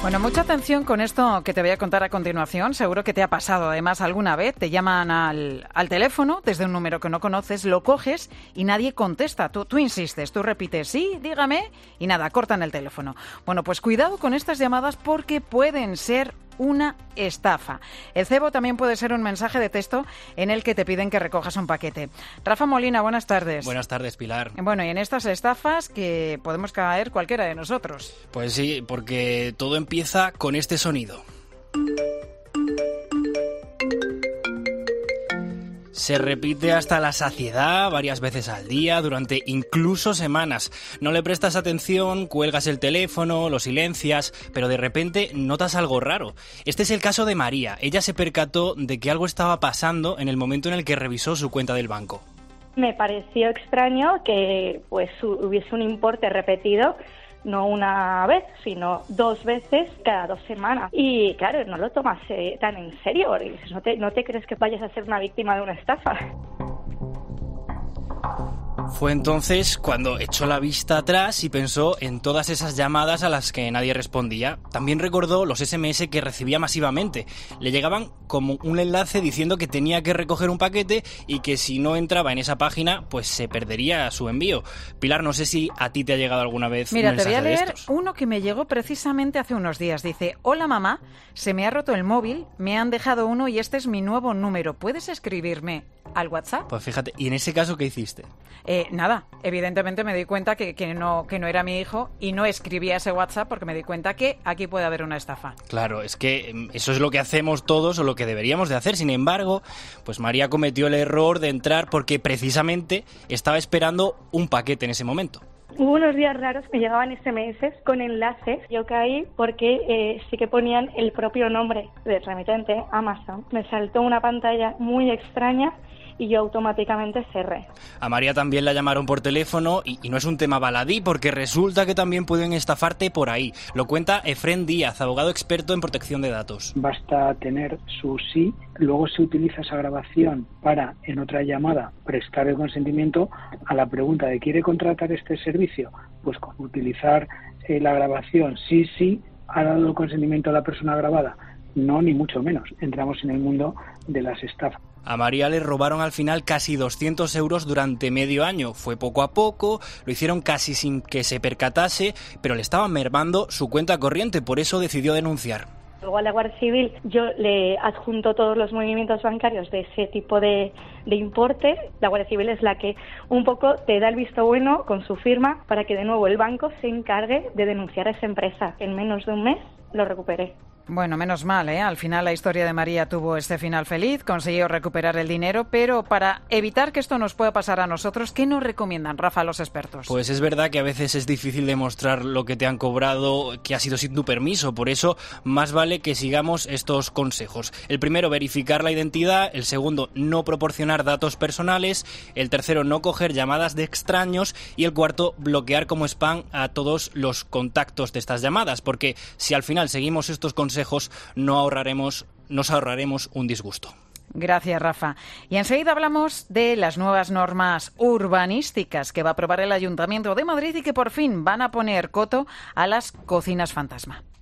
Bueno, mucha atención con esto que te voy a contar a continuación. Seguro que te ha pasado además alguna vez. Te llaman al teléfono desde un número que no conoces, lo coges y nadie contesta. Tú insistes, tú repites, sí, dígame, y nada, cortan el teléfono. Bueno, pues cuidado con estas llamadas porque pueden ser una estafa. El cebo también puede ser un mensaje de texto en el que te piden que recojas un paquete. Rafa Molina, buenas tardes. Buenas tardes, Pilar. Bueno, y en estas estafas que podemos caer cualquiera de nosotros. Pues sí, porque todo empieza con este sonido. Se repite hasta la saciedad, varias veces al día, durante incluso semanas. No le prestas atención, cuelgas el teléfono, lo silencias, pero de repente notas algo raro. Este es el caso de María. Ella se percató de que algo estaba pasando en el momento en el que revisó su cuenta del banco. Me pareció extraño que hubiese un importe repetido, no una vez, sino 2 veces cada 2 semanas. Y claro, no lo tomas tan en serio. No te crees que vayas a ser una víctima de una estafa. Fue entonces cuando echó la vista atrás y pensó en todas esas llamadas a las que nadie respondía. También recordó los SMS que recibía masivamente. Le llegaban como un enlace diciendo que tenía que recoger un paquete y que si no entraba en esa página, pues se perdería su envío. Pilar, no sé si a ti te ha llegado alguna vez un mensaje de estos. Mira, te voy a leer uno que me llegó precisamente hace unos días. Dice: hola mamá, se me ha roto el móvil, me han dejado uno y este es mi nuevo número. ¿Puedes escribirme al WhatsApp? Pues fíjate, ¿y en ese caso qué hiciste? Nada, evidentemente me di cuenta que no era mi hijo y no escribía ese WhatsApp porque me di cuenta que aquí puede haber una estafa. Claro, es que eso es lo que hacemos todos o lo que deberíamos de hacer. Sin embargo, pues María cometió el error de entrar porque precisamente estaba esperando un paquete en ese momento. Hubo unos días raros que llegaban SMS con enlaces. Yo caí porque sí que ponían el propio nombre del remitente, Amazon. Me saltó una pantalla muy extraña y yo automáticamente cerré. A María también la llamaron por teléfono y no es un tema baladí porque resulta que también pueden estafarte por ahí. Lo cuenta Efrén Díaz, abogado experto en protección de datos. Basta tener su sí, luego se utiliza esa grabación para, en otra llamada, prestar el consentimiento a la pregunta de ¿quiere contratar este servicio? Pues con utilizar la grabación sí, ha dado el consentimiento a la persona grabada. No, ni mucho menos. Entramos en el mundo de las estafas. A María le robaron al final casi 200 euros durante medio año. Fue poco a poco, lo hicieron casi sin que se percatase, pero le estaban mermando su cuenta corriente, por eso decidió denunciar. Luego a la Guardia Civil yo le adjunto todos los movimientos bancarios de ese tipo de importe. La Guardia Civil es la que un poco te da el visto bueno con su firma para que de nuevo el banco se encargue de denunciar a esa empresa. En menos de un mes lo recuperé. Bueno, menos mal, ¿eh? Al final la historia de María tuvo este final feliz, consiguió recuperar el dinero, pero para evitar que esto nos pueda pasar a nosotros, ¿qué nos recomiendan, Rafa, los expertos? Pues es verdad que a veces es difícil demostrar lo que te han cobrado, que ha sido sin tu permiso, por eso más vale que sigamos estos consejos. El primero, verificar la identidad; el segundo, no proporcionar datos personales; el tercero, no coger llamadas de extraños; y el cuarto, bloquear como spam a todos los contactos de estas llamadas, porque si al final seguimos estos consejos nos ahorraremos un disgusto. Gracias, Rafa. Y enseguida hablamos de las nuevas normas urbanísticas que va a aprobar el Ayuntamiento de Madrid y que por fin van a poner coto a las cocinas fantasma.